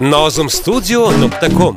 nazmstudio.com.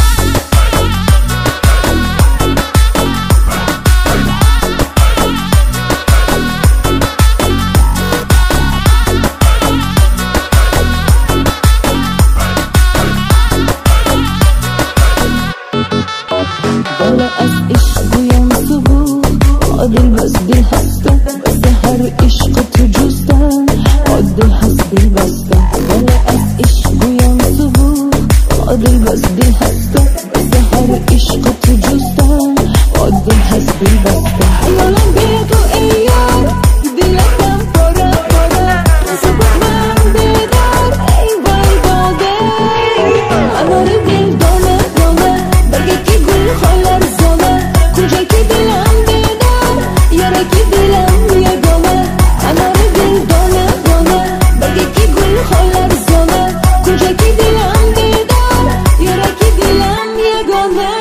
بالا از عشق گویم صبح عادل بس دل هستم بس هر عشق تو جستم عادل هست دل بستم بالا از عشق گویم صبح عادل بس دل هستم بس هر عشق تو جستم عادل هست دل بستم یالم بیا تو ای یار دلتم پاره پاره صبح من بیدار ای وای داده انار دل دانه دانه بگه کی گل خالر زانه کجا کی دلم بیدار یاره کی دلم یگانه انار دل دانه دانه بگه کی گل خالر زانه کجا کی دلم بیدار یاره کی دلم یگانه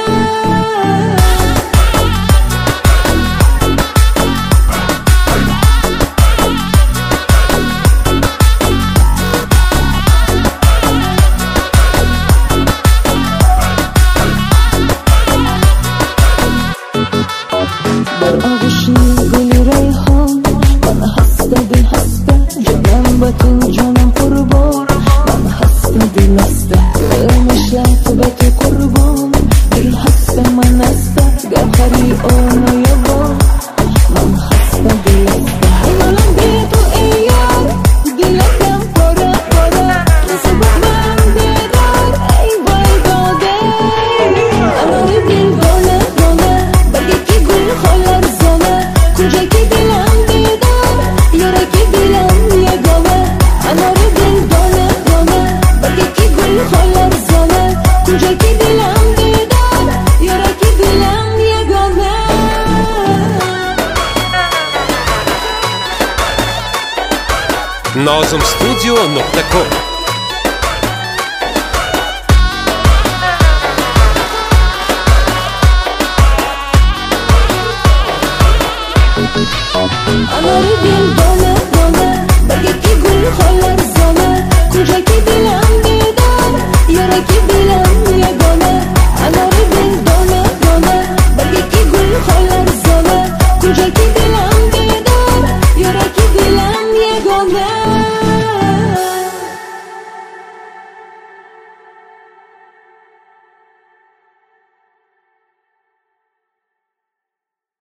در آغوشی گل ریحان من هسته دل هسته جانم با تو جانم قربان من هسته دل هسته میشه تو به تو قربان دل هسته من هسته گرخری آن و یبان من هسته دل هسته یالم بیا تو ای یار دلتم پاره پاره صبح من بیدار ای وای داده انار دل دانه دانه بگه کی گل خالر زانه کجا کی دلم بیدار یاره کی دلم یگانه انار دل دانه دانه بگه کی گل خالر زانه کجا کی دلم بیدار یاره کی دلم یگانه nazmstudio.com.